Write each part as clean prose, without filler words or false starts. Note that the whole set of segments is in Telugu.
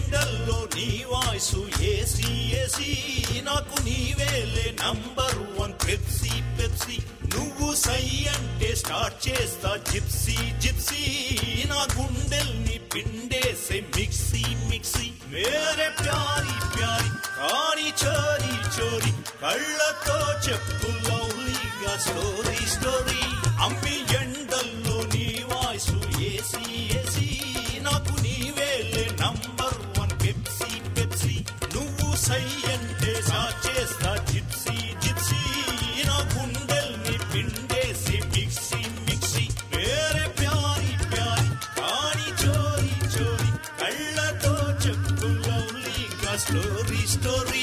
ఎండల్లో నీ వాయిసు ఏసీ ఏసీ నాకు నీవేలే నంబర్ వన్ పెప్సీ పెప్సీ నువ్వు సై అంటే స్టార్ట్ చేస్తా జిప్సీ జిప్సీ నా గుండెల్ని పిండేసే మిక్సీ మిక్సీ మేరే ప్యారీ ప్యారీ కాని చోరీ చోరీ కళ్ళతో చెప్పు లవ్లీగా స్టోరీ స్టోరీ అమ్మి ఎండల్లో నీ వాయిసు ఏసీ ఏసీ నాకు నీవేలే నంబర్ వన్ పెప్సీ పెప్సీ నువ్వు సై అంటే స్టార్ట్ చేస్తా జిప్సీ జిప్సీ నా గుండెల్ని పిండేసి మిక్సీ మిక్సీ మేరే ప్యారీ ప్యారీ కాని చోరీ చోరీ కళ్ళతో చెప్పు లవ్లీగా స్టోరీ స్టోరీ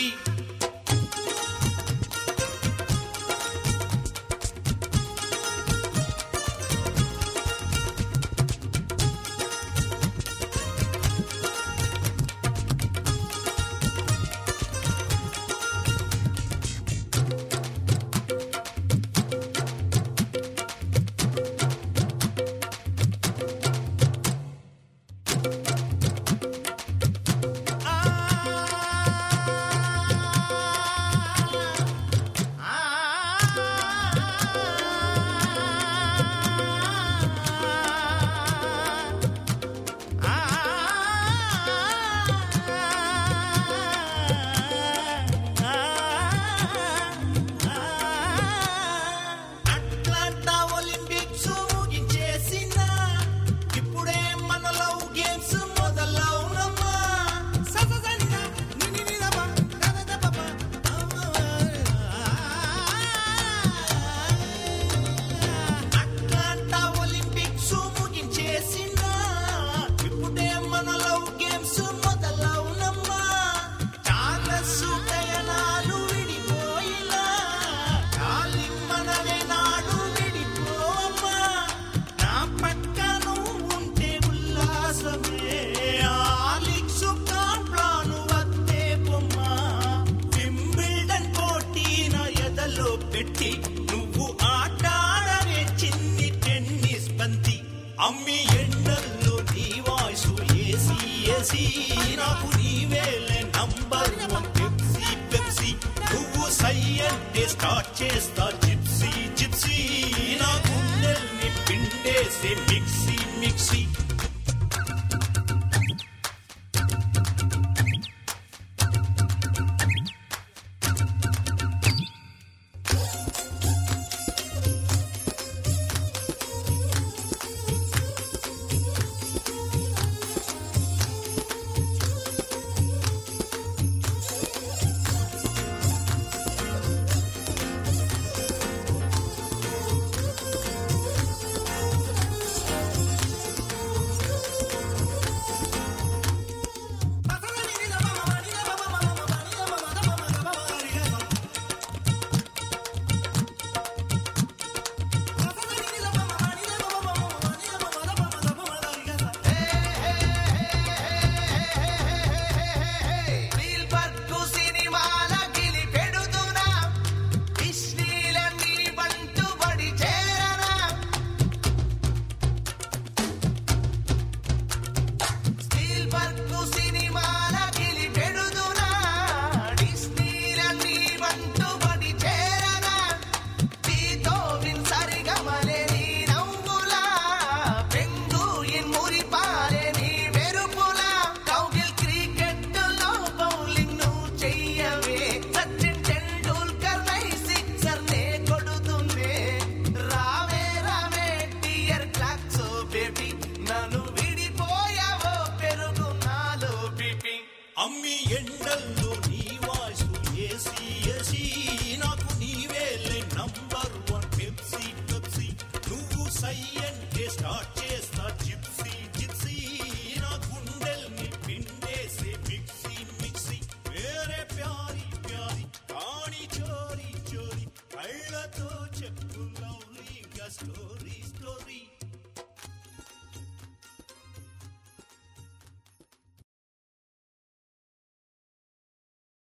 నువ్వు ఆటాడవే చిన్ని టెన్నిస్ బంతి అమ్మి ఎండల్లో నీ వాయిసు ఏసీ ఏసీ నాకు నీవేలే నంబర్ వన్ పెప్సీ పెప్సీ నువ్వు సై అంటే స్టార్ట్ చేస్తా జిప్సీ జిప్సీ నా గుండెల్ని పిండేసే మిక్సీ మిక్సీ అమ్మి ఎండల్లో నీ వాయిసు ఏసీ